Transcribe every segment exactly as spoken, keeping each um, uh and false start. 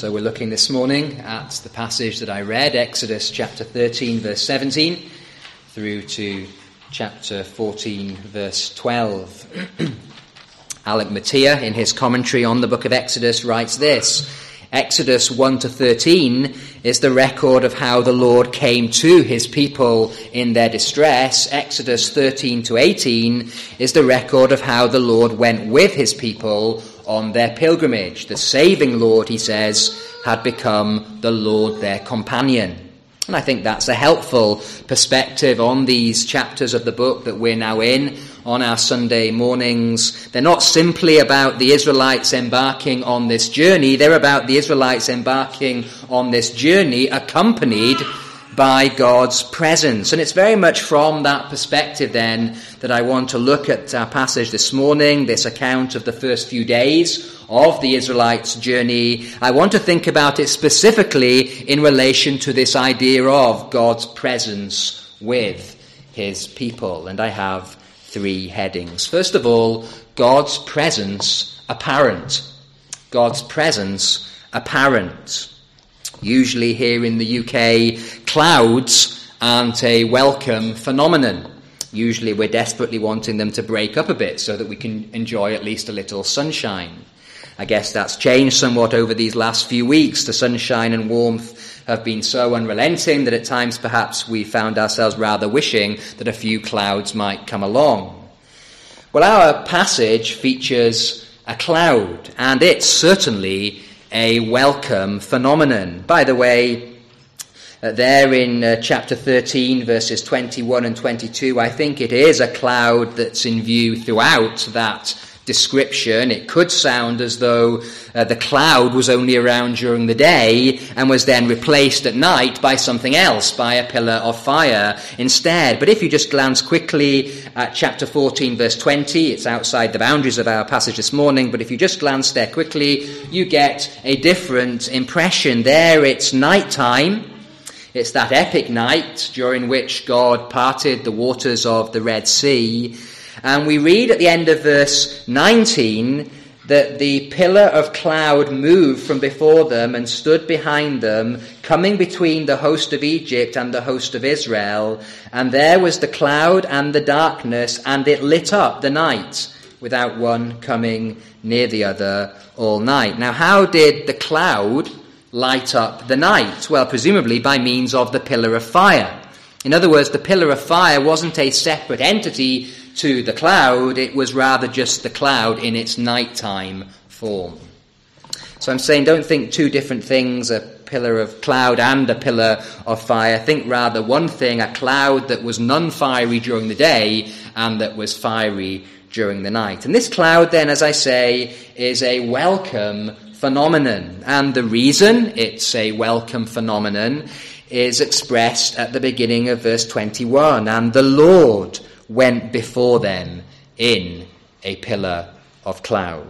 So we're looking this morning at the passage that I read, Exodus chapter thirteen, verse seventeen, through to chapter fourteen, verse twelve. Alec Mattia, in his commentary on the book of Exodus, writes this: Exodus one to thirteen is the record of how the Lord came to his people in their distress. Exodus thirteen to eighteen is the record of how the Lord went with his people on their pilgrimage. The saving Lord, he says, had become the Lord their companion. And I think that's a helpful perspective on these chapters of the book that we're now in on our Sunday mornings. They're not simply about the Israelites embarking on this journey. They're about the Israelites embarking on this journey accompanied by God's presence. And it's very much from that perspective then that I want to look at our passage this morning, this account of the first few days of the Israelites' journey. I want to think about it specifically in relation to this idea of God's presence with his people. And I have three headings. First of all, God's presence apparent. God's presence apparent. Usually here in the U K, clouds aren't a welcome phenomenon. Usually we're desperately wanting them to break up a bit so that we can enjoy at least a little sunshine. I guess that's changed somewhat over these last few weeks. The sunshine and warmth have been so unrelenting that at times perhaps we found ourselves rather wishing that a few clouds might come along. Well, our passage features a cloud, and it's certainly a welcome phenomenon. By the way, uh, there in uh, chapter thirteen, verses twenty-one and twenty-two, I think it is a cloud that's in view throughout that description. It could sound as though uh, the cloud was only around during the day and was then replaced at night by something else, by a pillar of fire instead. But if you just glance quickly at chapter fourteen, verse twenty, it's outside the boundaries of our passage this morning, but if you just glance there quickly, you get a different impression. There it's nighttime. It's that epic night during which God parted the waters of the Red Sea. And we read at the end of verse nineteen that the pillar of cloud moved from before them and stood behind them, coming between the host of Egypt and the host of Israel. And there was the cloud and the darkness, and it lit up the night, without one coming near the other all night. Now, how did the cloud light up the night? Well, presumably by means of the pillar of fire. In other words, the pillar of fire wasn't a separate entity to the cloud, it was rather just the cloud in its nighttime form. So I'm saying don't think two different things, a pillar of cloud and a pillar of fire. Think rather one thing, a cloud that was non-fiery during the day and that was fiery during the night. And this cloud then, as I say, is a welcome phenomenon. And the reason it's a welcome phenomenon is expressed at the beginning of verse twenty-one. And the Lord went before them in a pillar of cloud.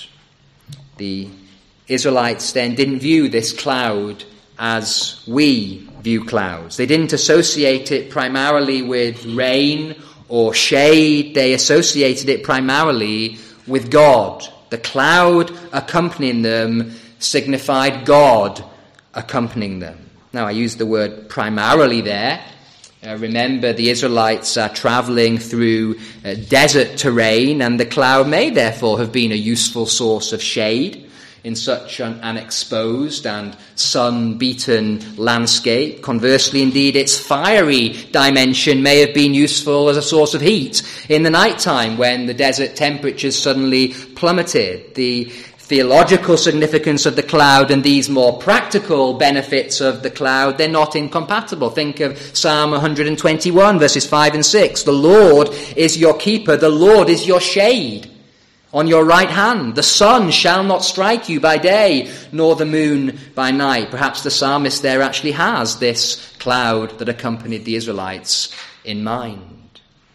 The Israelites then didn't view this cloud as we view clouds. They didn't associate it primarily with rain or shade. They associated it primarily with God. The cloud accompanying them signified God accompanying them. Now, I use the word primarily there. Uh, remember, the Israelites are travelling through uh, desert terrain, and the cloud may therefore have been a useful source of shade in such an, an exposed and sun-beaten landscape. Conversely, indeed, its fiery dimension may have been useful as a source of heat in the nighttime when the desert temperatures suddenly plummeted. The theological significance of the cloud and these more practical benefits of the cloud, they're not incompatible. Think of Psalm one hundred twenty-one, verses five and six. The Lord is your keeper. The Lord is your shade on your right hand. The sun shall not strike you by day, nor the moon by night. Perhaps the psalmist there actually has this cloud that accompanied the Israelites in mind.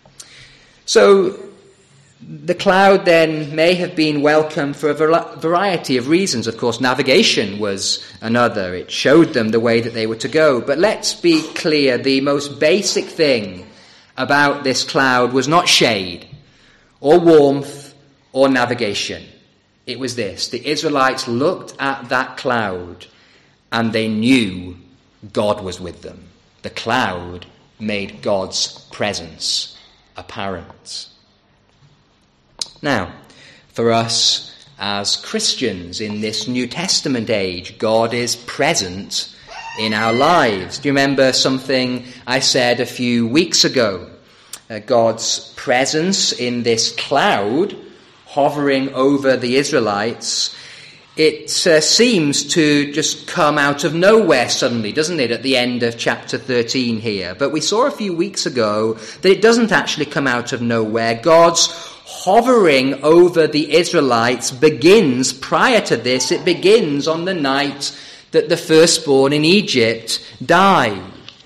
So, the cloud then may have been welcome for a variety of reasons. Of course, navigation was another. It showed them the way that they were to go. But let's be clear, the most basic thing about this cloud was not shade or warmth or navigation. It was this: the Israelites looked at that cloud and they knew God was with them. The cloud made God's presence apparent. Now, for us as Christians in this New Testament age, God is present in our lives. Do you remember something I said a few weeks ago? Uh, God's presence in this cloud hovering over the Israelites, it uh, seems to just come out of nowhere suddenly, doesn't it, at the end of chapter thirteen here. But we saw a few weeks ago that it doesn't actually come out of nowhere. God's hovering over the Israelites begins, prior to this, it begins on the night that the firstborn in Egypt died.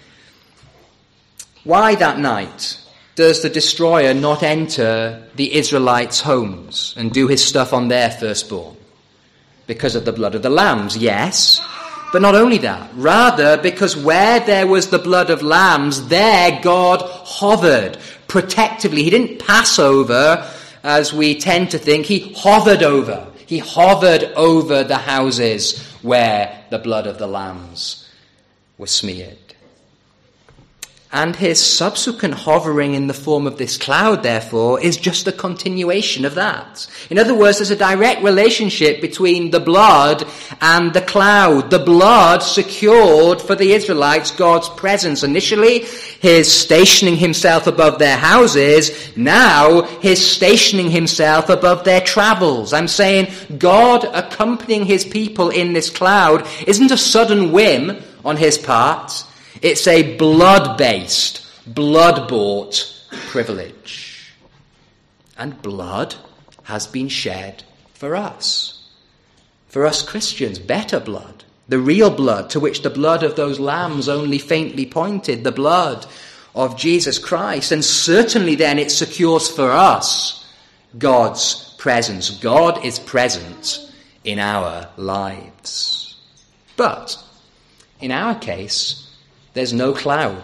Why that night does the destroyer not enter the Israelites' homes and do his stuff on their firstborn? Because of the blood of the lambs, yes. But not only that, rather because where there was the blood of lambs, there God hovered protectively. He didn't pass over, as we tend to think. He hovered over. He hovered over the houses where the blood of the lambs was smeared. And his subsequent hovering in the form of this cloud, therefore, is just a continuation of that. In other words, there's a direct relationship between the blood and the cloud. The blood secured for the Israelites God's presence. Initially, his stationing himself above their houses. Now, his stationing himself above their travels. I'm saying God accompanying his people in this cloud isn't a sudden whim on his part. It's a blood-based, blood-bought privilege. And blood has been shed for us. For us Christians, better blood. The real blood, to which the blood of those lambs only faintly pointed. The blood of Jesus Christ. And certainly then it secures for us God's presence. God is present in our lives. But in our case, there's no cloud.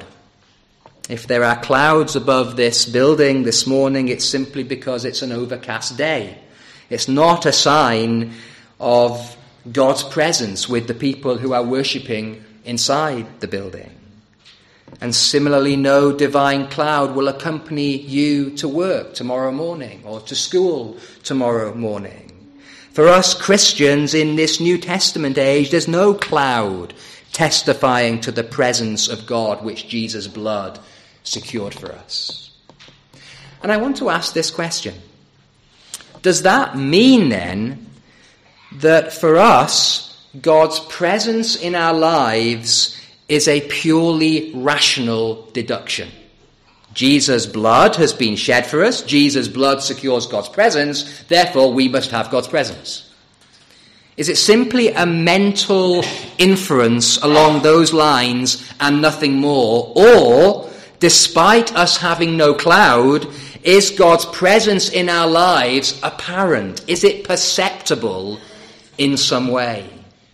If there are clouds above this building this morning, it's simply because it's an overcast day. It's not a sign of God's presence with the people who are worshipping inside the building. And similarly, no divine cloud will accompany you to work tomorrow morning or to school tomorrow morning. For us Christians in this New Testament age, there's no cloud testifying to the presence of God which Jesus' blood secured for us. And I want to ask this question. Does that mean then that for us, God's presence in our lives is a purely rational deduction? Jesus' blood has been shed for us. Jesus' blood secures God's presence. Therefore, we must have God's presence. Is it simply a mental inference along those lines and nothing more? Or, despite us having no cloud, is God's presence in our lives apparent? Is it perceptible in some way?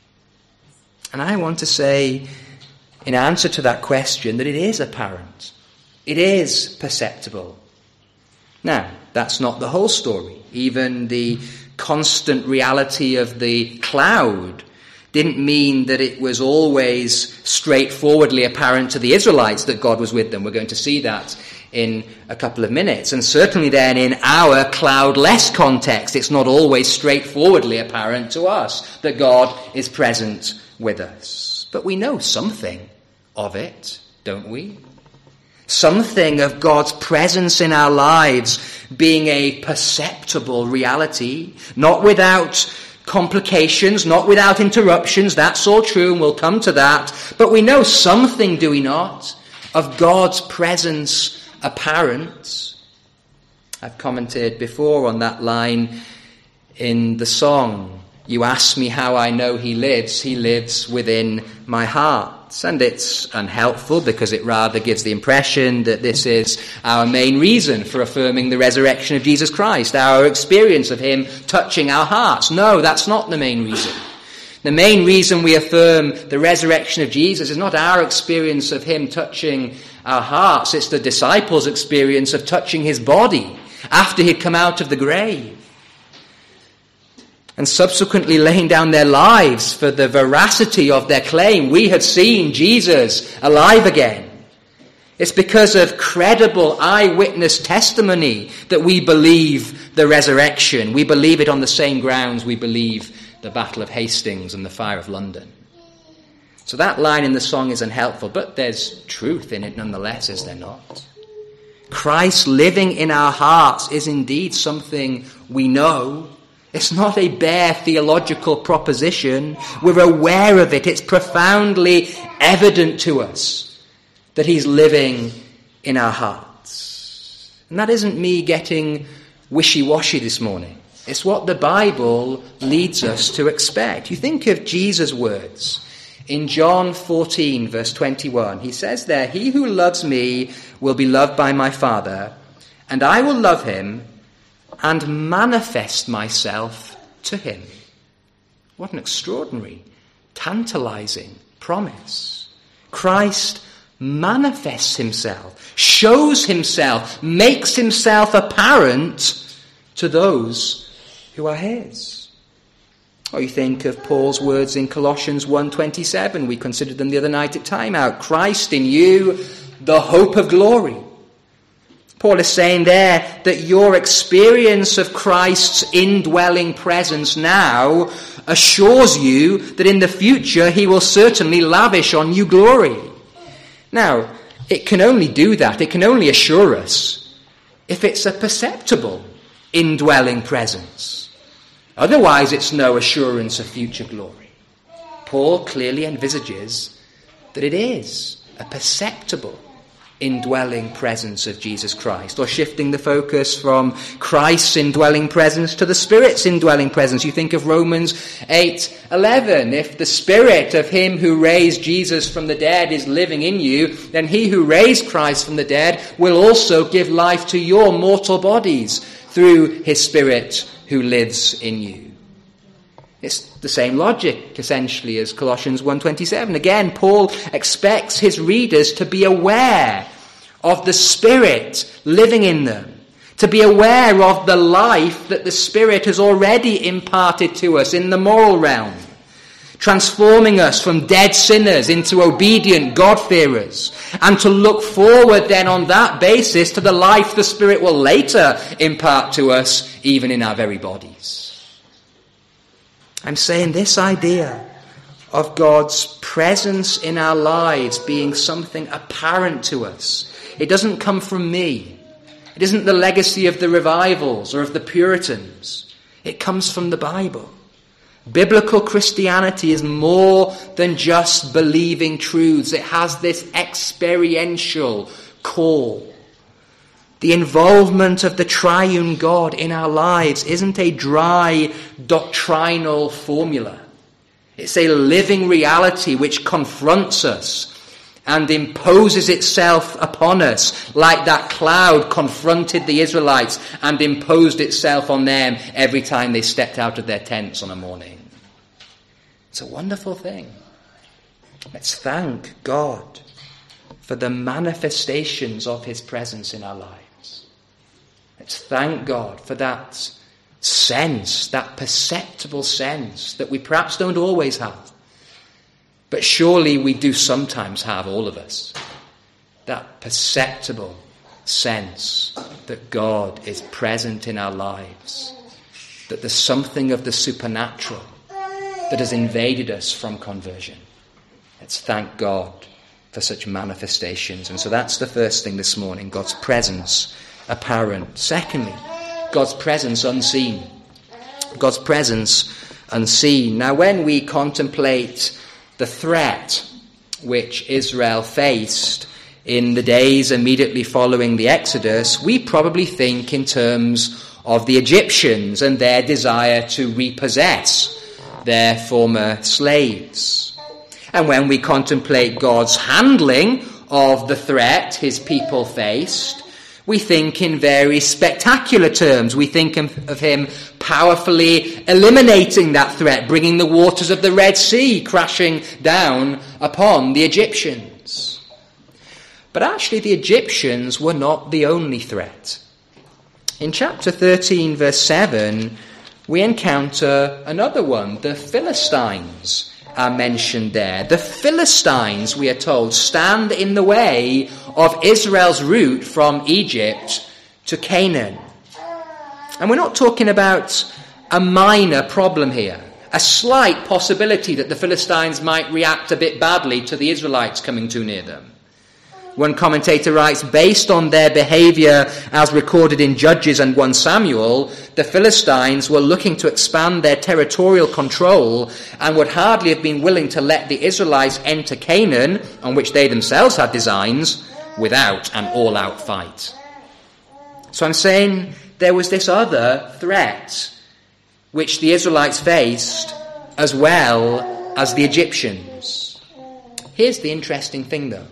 And I want to say, in answer to that question, that it is apparent. It is perceptible. Now, that's not the whole story. Even the constant reality of the cloud didn't mean that it was always straightforwardly apparent to the Israelites that God was with them. We're going to see that in a couple of minutes. And certainly then in our cloudless context, it's not always straightforwardly apparent to us that God is present with us. But we know something of it, don't we? Something of God's presence in our lives being a perceptible reality, not without complications, not without interruptions. That's all true, and we'll come to that. But we know something, do we not, of God's presence apparent. I've commented before on that line in the song, "You ask me how I know he lives, he lives within my heart." And it's unhelpful because it rather gives the impression that this is our main reason for affirming the resurrection of Jesus Christ, our experience of him touching our hearts. No, that's not the main reason. The main reason we affirm the resurrection of Jesus is not our experience of him touching our hearts. It's the disciples' experience of touching his body after he'd come out of the grave. and subsequently laying down their lives for the veracity of their claim, we have seen Jesus alive again. It's because of credible eyewitness testimony that we believe the resurrection. We believe it on the same grounds we believe the Battle of Hastings and the Fire of London. So that line in the song is unhelpful, but there's truth in it nonetheless, is there not? Christ living in our hearts is indeed something we know. It's not a bare theological proposition. We're aware of it. It's profoundly evident to us that he's living in our hearts. And that isn't me getting wishy-washy this morning. It's what the Bible leads us to expect. You think of Jesus' words in John fourteen, verse twenty-one. He says there, "He who loves me will be loved by my Father, and I will love him and manifest myself to him." What an extraordinary, tantalizing promise. Christ manifests himself, shows himself, makes himself apparent to those who are his. Or you think of Paul's words in Colossians one twenty-seven. We considered them the other night at time out. "Christ in you, the hope of glory." Paul is saying there that your experience of Christ's indwelling presence now assures you that in the future he will certainly lavish on you glory. Now, it can only do that, it can only assure us if it's a perceptible indwelling presence. Otherwise, it's no assurance of future glory. Paul clearly envisages that it is a perceptible indwelling presence of Jesus Christ, or shifting the focus from Christ's indwelling presence to the Spirit's indwelling presence. You think of Romans eight eleven. If the Spirit of him who raised Jesus from the dead is living in you, then he who raised Christ from the dead will also give life to your mortal bodies through his Spirit who lives in you. It's the same logic, essentially, as Colossians one twenty-seven. Again, Paul expects his readers to be aware of the Spirit living in them, to be aware of the life that the Spirit has already imparted to us in the moral realm, transforming us from dead sinners into obedient God-fearers, and to look forward then on that basis to the life the Spirit will later impart to us, even in our very bodies. I'm saying this idea of God's presence in our lives being something apparent to us, it doesn't come from me. It isn't the legacy of the revivals or of the Puritans. It comes from the Bible. Biblical Christianity is more than just believing truths. It has this experiential call. The involvement of the triune God in our lives isn't a dry doctrinal formula. It's a living reality which confronts us and imposes itself upon us like that cloud confronted the Israelites and imposed itself on them every time they stepped out of their tents on a morning. It's a wonderful thing. Let's thank God for the manifestations of his presence in our lives. Let's thank God for that sense, that perceptible sense that we perhaps don't always have. But surely we do sometimes have, all of us, that perceptible sense that God is present in our lives, that there's something of the supernatural that has invaded us from conversion. Let's thank God for such manifestations. And so that's the first thing this morning, God's presence apparent. Secondly, God's presence unseen. God's presence unseen. Now, when we contemplate the threat which Israel faced in the days immediately following the Exodus, we probably think in terms of the Egyptians and their desire to repossess their former slaves. And when we contemplate God's handling of the threat his people faced, we think in very spectacular terms. We think of him powerfully eliminating that threat, bringing the waters of the Red Sea crashing down upon the Egyptians. But actually the Egyptians were not the only threat. In chapter thirteen, verse seven, we encounter another one. The Philistines are mentioned there. The Philistines, we are told, stand in the way of Israel's route from Egypt to Canaan. And we're not talking about a minor problem here, a slight possibility that the Philistines might react a bit badly to the Israelites coming too near them. One commentator writes, based on their behavior as recorded in Judges and First Samuel, the Philistines were looking to expand their territorial control and would hardly have been willing to let the Israelites enter Canaan, on which they themselves had designs, without an all-out fight. So I'm saying there was this other threat which the Israelites faced as well as the Egyptians. Here's the interesting thing, though.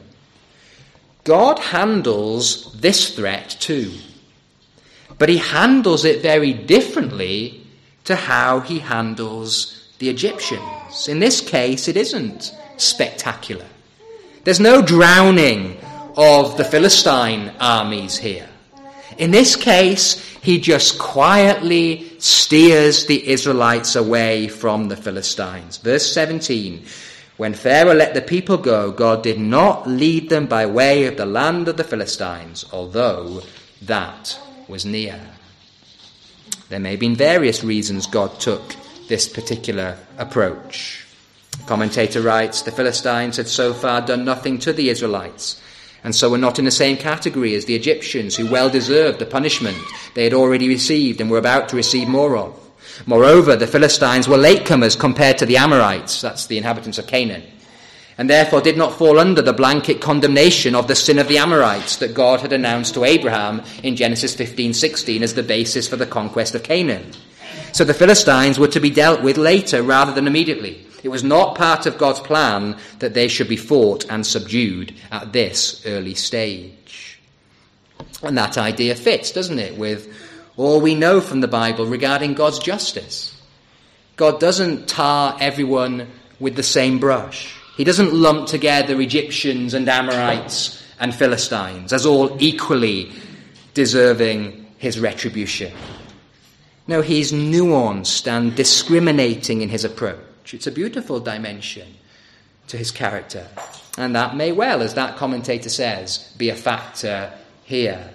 God handles this threat too, but he handles it very differently to how he handles the Egyptians. In this case, it isn't spectacular. There's no drowning of the Philistine armies here. In this case, he just quietly steers the Israelites away from the Philistines. Verse seventeen, when Pharaoh let the people go, God did not lead them by way of the land of the Philistines, although that was near. There may have been various reasons God took this particular approach. The commentator writes, the Philistines had so far done nothing to the Israelites, and so were not in the same category as the Egyptians, who well deserved the punishment they had already received and were about to receive more of. Moreover, the Philistines were latecomers compared to the Amorites, that's the inhabitants of Canaan, and therefore did not fall under the blanket condemnation of the sin of the Amorites that God had announced to Abraham in Genesis fifteen sixteen as the basis for the conquest of Canaan. So the Philistines were to be dealt with later rather than immediately. It was not part of God's plan that they should be fought and subdued at this early stage. And that idea fits, doesn't it, with all we know from the Bible regarding God's justice. God doesn't tar everyone with the same brush. He doesn't lump together Egyptians and Amorites and Philistines as all equally deserving his retribution. No, he's nuanced and discriminating in his approach. It's a beautiful dimension to his character. And that may well, as that commentator says, be a factor here.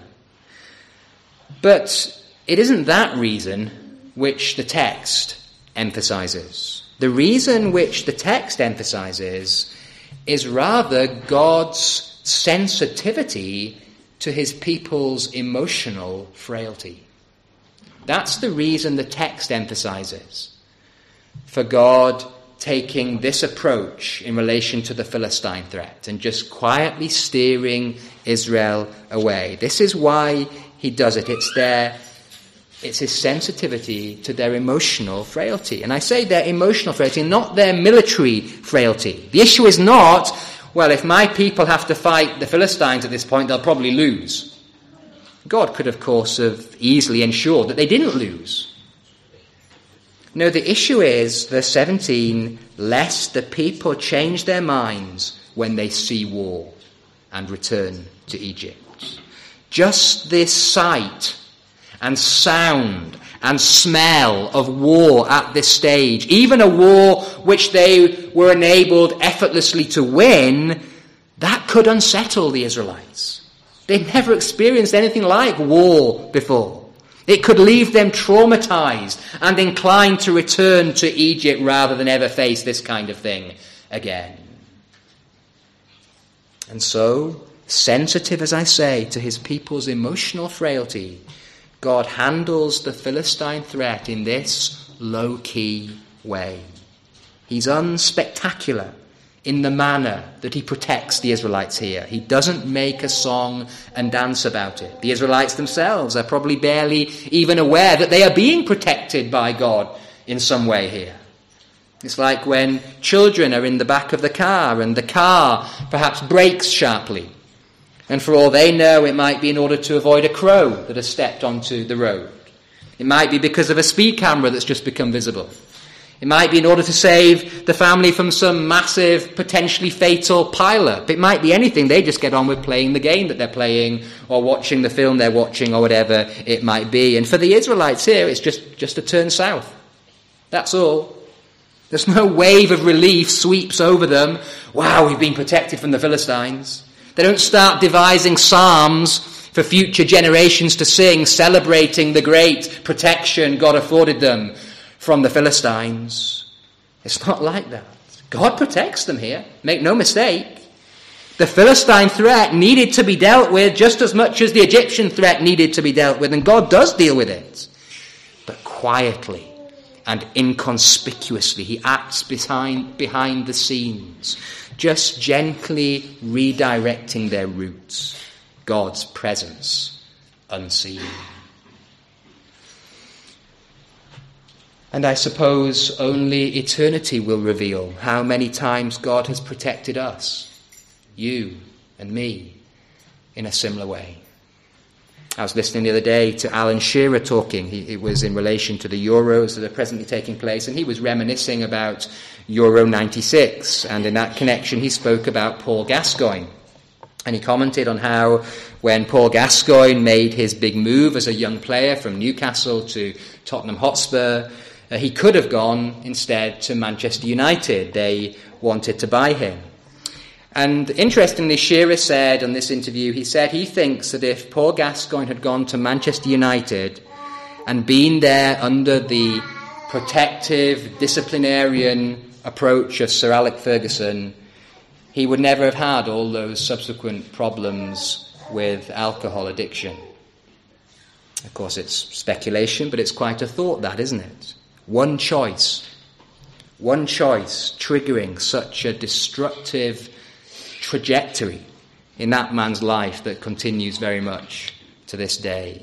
But it isn't that reason which the text emphasizes. The reason which the text emphasizes is rather God's sensitivity to his people's emotional frailty. That's the reason the text emphasizes for God taking this approach in relation to the Philistine threat and just quietly steering Israel away. This is why he does it. It's their, it's his sensitivity to their emotional frailty. And I say their emotional frailty, not their military frailty. The issue is not, well, if my people have to fight the Philistines at this point, they'll probably lose. God could, of course, have easily ensured that they didn't lose. No, the issue is, verse seventeen, lest the people change their minds when they see war and return to Egypt. Just this sight and sound and smell of war at this stage, even a war which they were enabled effortlessly to win, that could unsettle the Israelites. They'd never experienced anything like war before. It could leave them traumatized and inclined to return to Egypt rather than ever face this kind of thing again. And so, sensitive, as I say, to his people's emotional frailty, God handles the Philistine threat in this low-key way. He's unspectacular in the manner that he protects the Israelites here. He doesn't make a song and dance about it. The Israelites themselves are probably barely even aware that they are being protected by God in some way here. It's like when children are in the back of the car and the car perhaps brakes sharply. And for all they know, it might be in order to avoid a crow that has stepped onto the road. It might be because of a speed camera that's just become visible. It might be in order to save the family from some massive, potentially fatal pile-up. It might be anything. They just get on with playing the game that they're playing or watching the film they're watching or whatever it might be. And for the Israelites here, it's just, just to turn south. That's all. There's no wave of relief sweeps over them. Wow, we've been protected from the Philistines. They don't start devising psalms for future generations to sing, celebrating the great protection God afforded them from the Philistines. It's not like that. God protects them here. Make no mistake. The Philistine threat needed to be dealt with just as much as the Egyptian threat needed to be dealt with, and God does deal with it. But quietly and inconspicuously, he acts behind, behind the scenes, just gently redirecting their routes. God's presence unseen. And I suppose only eternity will reveal how many times God has protected us, you and me, in a similar way. I was listening the other day to Alan Shearer talking. He, it was in relation to the Euros that are presently taking place, and he was reminiscing about Euro ninety-six. And in that connection, he spoke about Paul Gascoigne. And he commented on how when Paul Gascoigne made his big move as a young player from Newcastle to Tottenham Hotspur, uh, he could have gone instead to Manchester United. They wanted to buy him. And interestingly, Shearer said on this interview, he said he thinks that if Paul Gascoigne had gone to Manchester United and been there under the protective, disciplinarian approach of Sir Alex Ferguson, he would never have had all those subsequent problems with alcohol addiction. Of course, it's speculation, but it's quite a thought, that, isn't it? One choice, one choice triggering such a destructive trajectory in that man's life that continues very much to this day.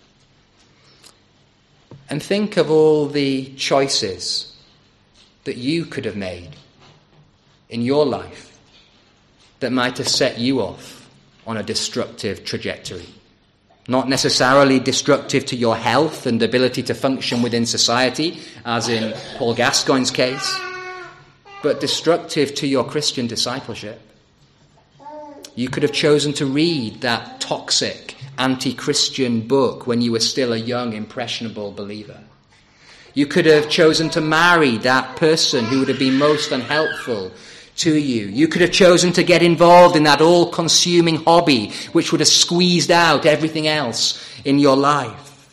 And think of all the choices that you could have made in your life that might have set you off on a destructive trajectory. Not necessarily destructive to your health and ability to function within society, as in Paul Gascoigne's case, but destructive to your Christian discipleship. You could have chosen to read that toxic, anti-Christian book when you were still a young, impressionable believer. You could have chosen to marry that person who would have been most unhelpful to you. You could have chosen to get involved in that all-consuming hobby which would have squeezed out everything else in your life.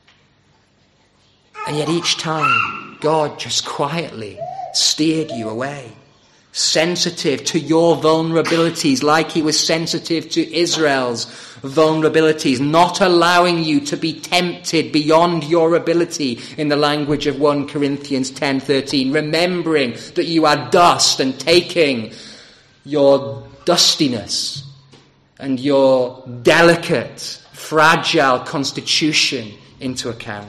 And yet each time, God just quietly steered you away, sensitive to your vulnerabilities like he was sensitive to Israel's vulnerabilities, not allowing you to be tempted beyond your ability, in the language of First Corinthians ten thirteen, remembering that you are dust and taking your dustiness and your delicate, fragile constitution into account.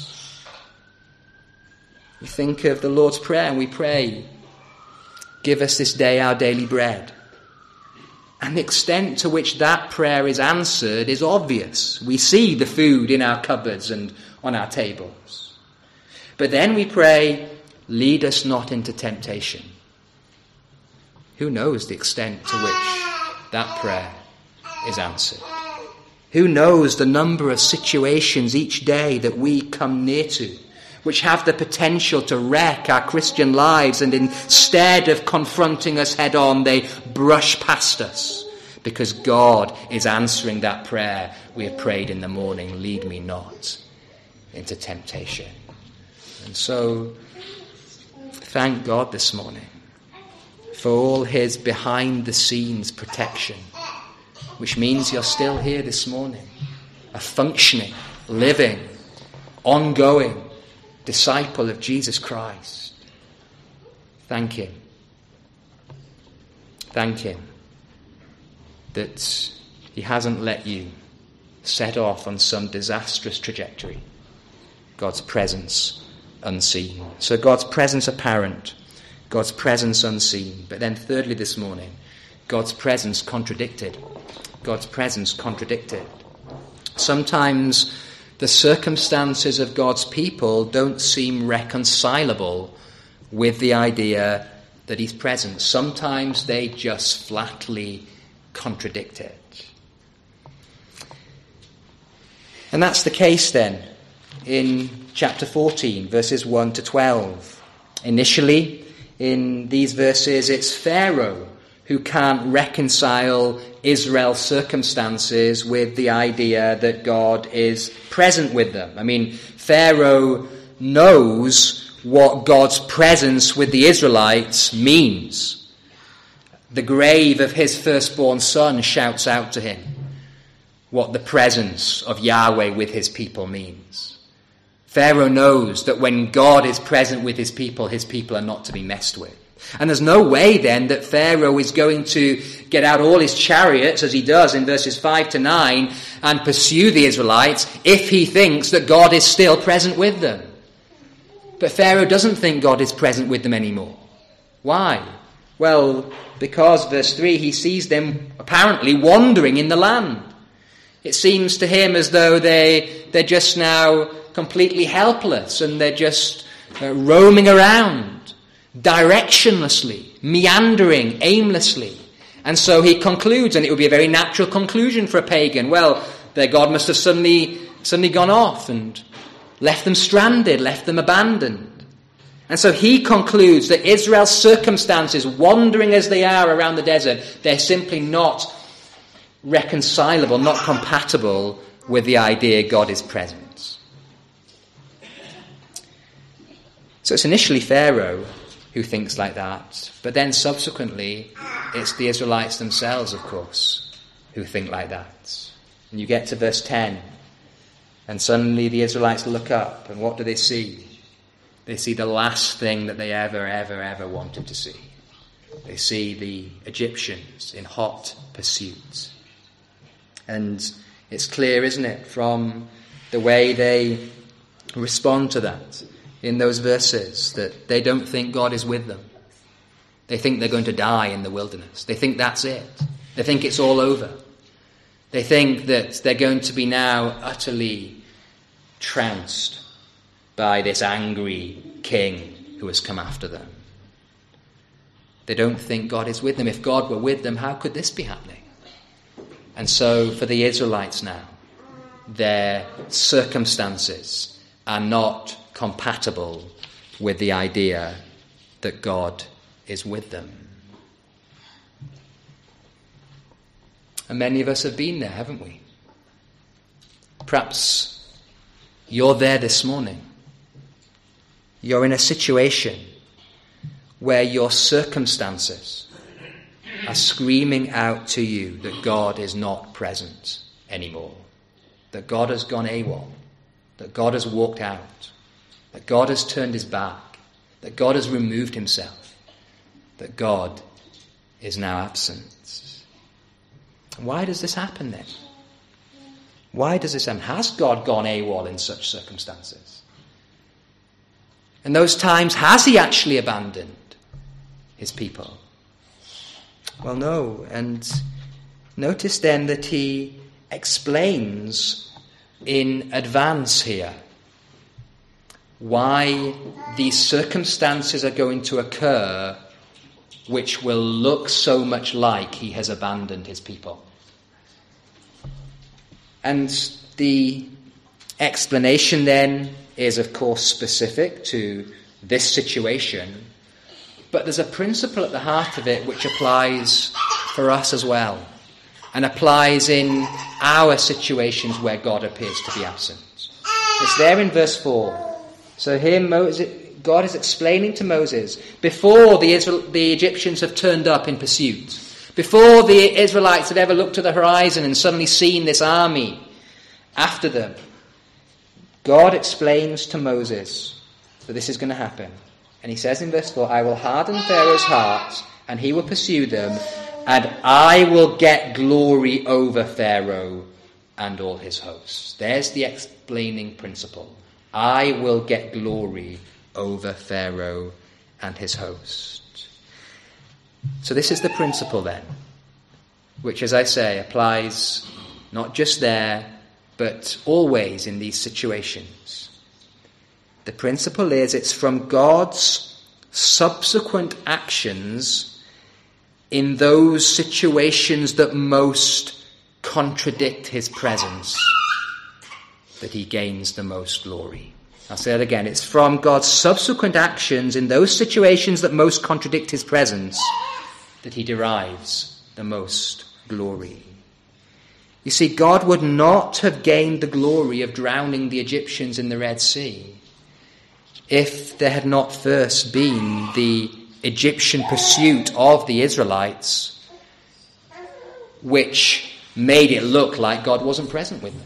We think of the Lord's Prayer and we pray, give us this day our daily bread. And the extent to which that prayer is answered is obvious. We see the food in our cupboards and on our tables. But then we pray, lead us not into temptation. Who knows the extent to which that prayer is answered? Who knows the number of situations each day that we come near to, which have the potential to wreck our Christian lives, and instead of confronting us head on, they brush past us, because God is answering that prayer we have prayed in the morning, lead me not into temptation. And so, thank God this morning for all his behind-the-scenes protection, which means you're still here this morning, a functioning, living, ongoing disciple of Jesus Christ. Thank him. Thank him that he hasn't let you set off on some disastrous trajectory. God's presence unseen. So God's presence apparent, God's presence unseen. But then thirdly this morning, God's presence contradicted. God's presence contradicted. Sometimes the circumstances of God's people don't seem reconcilable with the idea that he's present. Sometimes they just flatly contradict it. And that's the case then in chapter fourteen, verses one to twelve. Initially, in these verses, it's Pharaoh who can't reconcile Israel's circumstances with the idea that God is present with them. I mean, Pharaoh knows what God's presence with the Israelites means. The grave of his firstborn son shouts out to him what the presence of Yahweh with his people means. Pharaoh knows that when God is present with his people, his people are not to be messed with. And there's no way then that Pharaoh is going to get out all his chariots, as he does in verses five to nine, and pursue the Israelites if he thinks that God is still present with them. But Pharaoh doesn't think God is present with them anymore. Why? Well, because, verse three, he sees them apparently wandering in the land. It seems to him as though they, they're just now completely helpless and they're just uh, roaming around, directionlessly, meandering, aimlessly. And so he concludes, and it would be a very natural conclusion for a pagan, well, their God must have suddenly, suddenly gone off and left them stranded, left them abandoned. And so he concludes that Israel's circumstances, wandering as they are around the desert, they're simply not reconcilable, not compatible with the idea God is present. So it's initially Pharaoh who thinks like that, but then subsequently it's the Israelites themselves, of course, who think like that. And you get to verse ten, and suddenly the Israelites look up, and what do they see? They see the last thing that they ever, ever, ever wanted to see. They see the Egyptians in hot pursuit. And it's clear, isn't it, from the way they respond to that in those verses, that they don't think God is with them. They think they're going to die in the wilderness. They think that's it. They think it's all over. They think that they're going to be now utterly trounced by this angry king who has come after them. They don't think God is with them. If God were with them, how could this be happening? And so for the Israelites now, their circumstances are not compatible with the idea that God is with them. And many of us have been there, haven't we? Perhaps you're there this morning. You're in a situation where your circumstances are screaming out to you that God is not present anymore, that God has gone AWOL, that God has walked out, that God has turned his back, that God has removed himself, that God is now absent. Why does this happen then? Why does this happen? Has God gone AWOL in such circumstances? In those times, has he actually abandoned his people? Well, no. And notice then that he explains in advance here why these circumstances are going to occur which will look so much like he has abandoned his people. And the explanation then is, of course, specific to this situation, but there's a principle at the heart of it which applies for us as well, and applies in our situations where God appears to be absent. It's there in verse four. So here Moses, God is explaining to Moses, before the, Israel, the Egyptians have turned up in pursuit, before the Israelites had ever looked to the horizon and suddenly seen this army after them, God explains to Moses that this is going to happen. And he says in verse four, I will harden Pharaoh's heart, and he will pursue them, and I will get glory over Pharaoh and all his hosts. There's the explaining principle. I will get glory over Pharaoh and his host. So this is the principle then, which, as I say, applies not just there, but always in these situations. The principle is it's from God's subsequent actions in those situations that most contradict his presence that he gains the most glory. I'll say that again. It's from God's subsequent actions in those situations that most contradict his presence that he derives the most glory. You see, God would not have gained the glory of drowning the Egyptians in the Red Sea if there had not first been the Egyptian pursuit of the Israelites, which made it look like God wasn't present with them.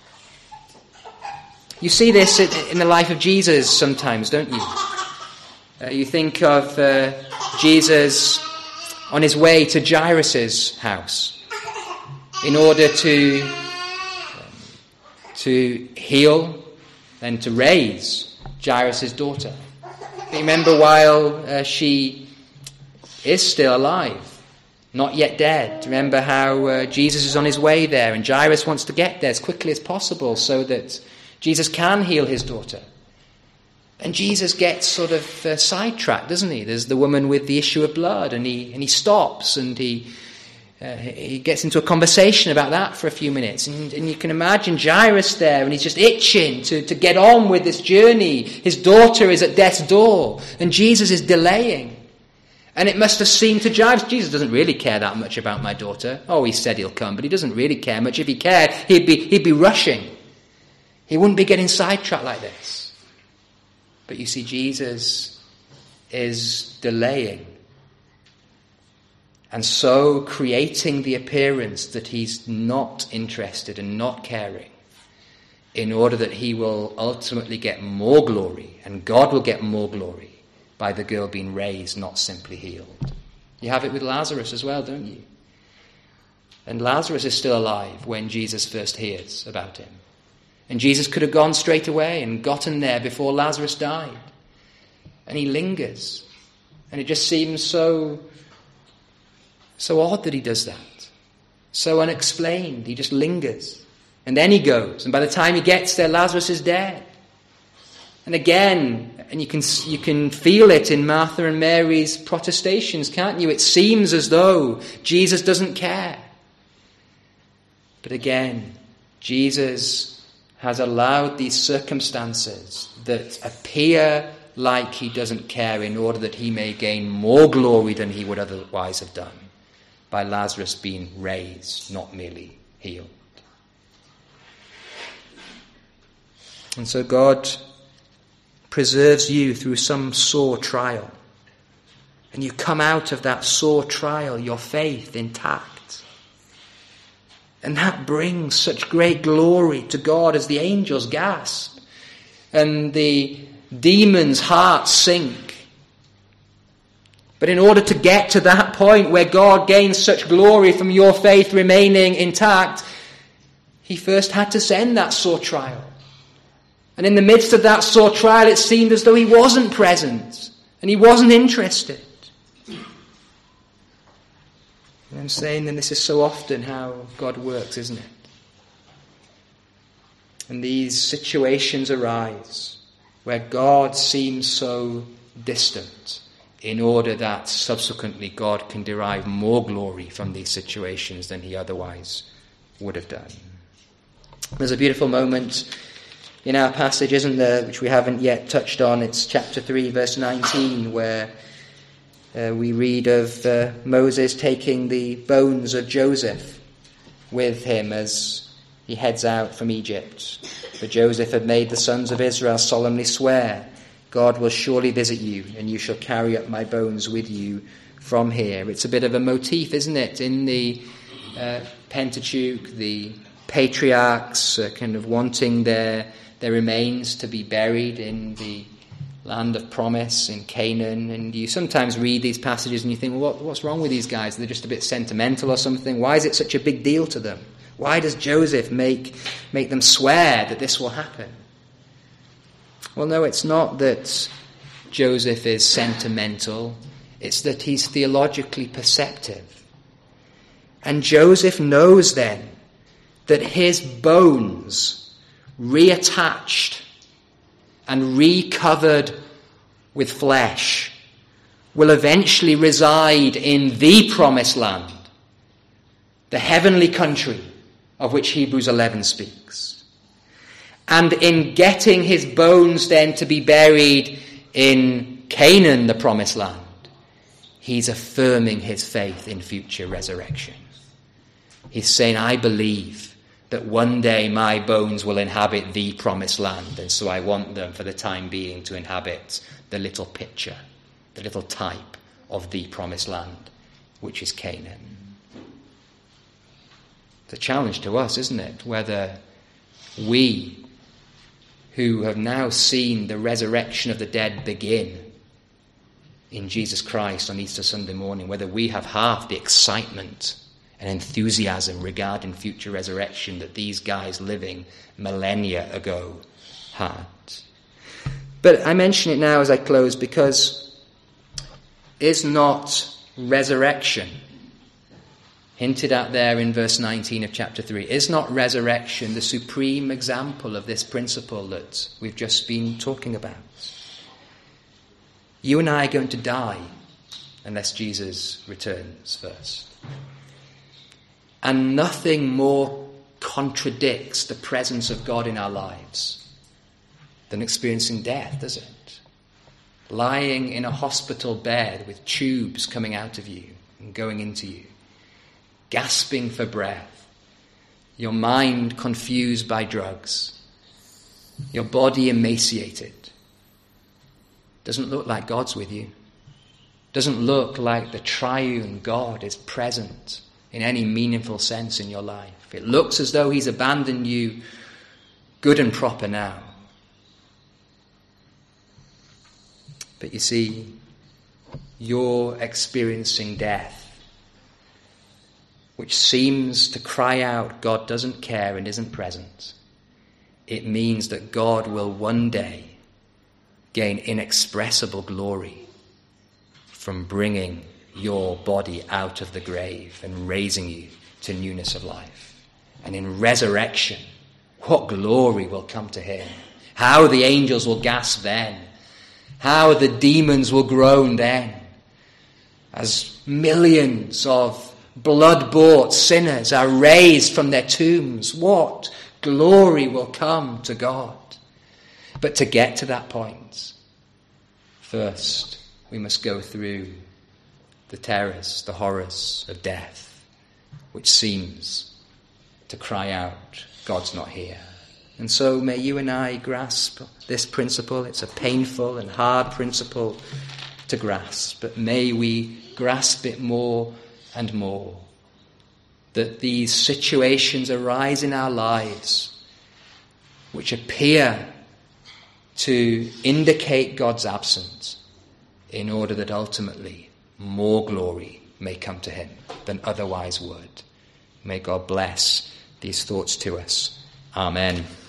You see this in the life of Jesus sometimes, don't you? Uh, you think of uh, Jesus on his way to Jairus' house in order to, um, to heal and to raise Jairus' daughter. But remember, while uh, she is still alive, not yet dead, remember how uh, Jesus is on his way there and Jairus wants to get there as quickly as possible so that Jesus can heal his daughter. And Jesus gets sort of uh, sidetracked, doesn't he? There's the woman with the issue of blood, and he and he stops and he uh, he gets into a conversation about that for a few minutes. And, and you can imagine Jairus there, and he's just itching to, to get on with this journey. His daughter is at death's door, and Jesus is delaying. And it must have seemed to Jairus, Jesus doesn't really care that much about my daughter. Oh, he said he'll come, but he doesn't really care much. If he cared, he'd be he'd be rushing. He wouldn't be getting sidetracked like this. But you see, Jesus is delaying. And so creating the appearance that he's not interested and not caring, in order that he will ultimately get more glory, and God will get more glory by the girl being raised, not simply healed. You have it with Lazarus as well, don't you? And Lazarus is still alive when Jesus first hears about him. And Jesus could have gone straight away and gotten there before Lazarus died. And he lingers. And it just seems so, so odd that he does that. So unexplained. He just lingers. And then he goes. And by the time he gets there, Lazarus is dead. And again, and you can you can feel it in Martha and Mary's protestations, can't you? It seems as though Jesus doesn't care. But again, Jesus has allowed these circumstances that appear like he doesn't care in order that he may gain more glory than he would otherwise have done by Lazarus being raised, not merely healed. And so God preserves you through some sore trial. And you come out of that sore trial, your faith intact. And that brings such great glory to God as the angels gasp and the demons' hearts sink. But in order to get to that point where God gains such glory from your faith remaining intact, he first had to send that sore trial. And in the midst of that sore trial, it seemed as though he wasn't present and he wasn't interested. And I'm saying that this is so often how God works, isn't it? And these situations arise where God seems so distant in order that subsequently God can derive more glory from these situations than he otherwise would have done. There's a beautiful moment in our passage, isn't there, which we haven't yet touched on. It's chapter three, verse nineteen, where Uh, we read of uh, Moses taking the bones of Joseph with him as he heads out from Egypt. For Joseph had made the sons of Israel solemnly swear, God will surely visit you, and you shall carry up my bones with you from here. It's a bit of a motif, isn't it, in the uh, Pentateuch, the patriarchs uh, kind of wanting their, their remains to be buried in the land of promise in Canaan. And you sometimes read these passages and you think, well, what, what's wrong with these guys? They're just a bit sentimental or something. Why is it such a big deal to them? Why does Joseph make make them swear that this will happen? Well, no, it's not that Joseph is sentimental. It's that he's theologically perceptive. And Joseph knows then that his bones reattached and recovered with flesh will eventually reside in the promised land, the heavenly country of which Hebrews eleven speaks. And in getting his bones then to be buried in Canaan, the promised land, he's affirming his faith in future resurrection. He's saying, I believe that one day my bones will inhabit the promised land, and so I want them for the time being to inhabit the little picture, the little type of the promised land, which is Canaan. It's a challenge to us, isn't it? Whether we, who have now seen the resurrection of the dead begin in Jesus Christ on Easter Sunday morning, whether we have half the excitement and enthusiasm regarding future resurrection that these guys living millennia ago had. But I mention it now as I close because is not resurrection, hinted at there in verse nineteen of chapter three, is not resurrection the supreme example of this principle that we've just been talking about? You and I are going to die unless Jesus returns first. And nothing more contradicts the presence of God in our lives than experiencing death, does it? Lying in a hospital bed with tubes coming out of you and going into you, gasping for breath, your mind confused by drugs, your body emaciated. Doesn't look like God's with you. Doesn't look like the triune God is present in any meaningful sense in your life. It looks as though he's abandoned you good and proper now. But you see, you're experiencing death, which seems to cry out God doesn't care and isn't present. It means that God will one day gain inexpressible glory from bringing your body out of the grave and raising you to newness of life. And in resurrection, what glory will come to him. How the angels will gasp then. How the demons will groan then. As millions of blood-bought sinners are raised from their tombs, what glory will come to God. But to get to that point, first we must go through the terrors, the horrors of death, which seems to cry out, God's not here. And so may you and I grasp this principle. It's a painful and hard principle to grasp, but may we grasp it more and more, that these situations arise in our lives which appear to indicate God's absence in order that ultimately more glory may come to him than otherwise would. May God bless these thoughts to us. Amen.